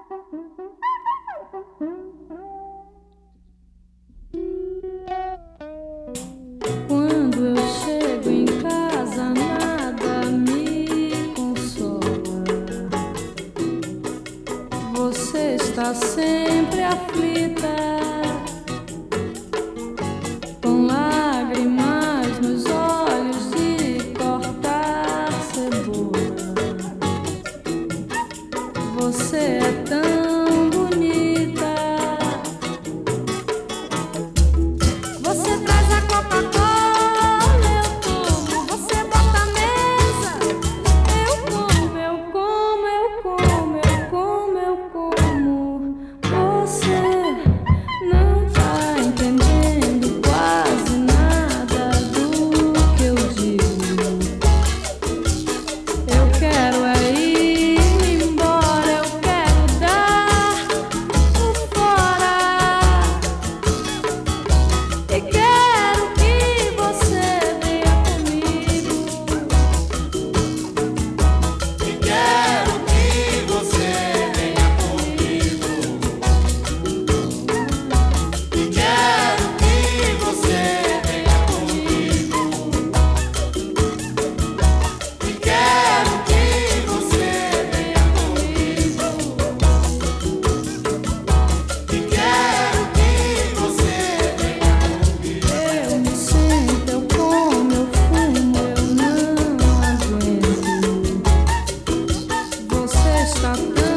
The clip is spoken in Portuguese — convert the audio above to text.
Quando eu chego em casa, nada me consola. Você está sempre aflita, com lágrimas nos olhos de cortar cebola. Você é tão bonita. Você traz a Coca-Cola, eu tomo. Você bota a mesa, eu como, eu como, eu como, eu como, eu como. Você não tá entendendo quase nada do que eu digo. Eu quero é ir embora, eu quero dar o fora. E quero que você venha comigo. E quero que você venha comigo. E quero que você venha comigo. E quero que você venha comigo. E quero que você venha comigo. Eu me sento, eu como, eu fumo, eu não aguento. Você está tão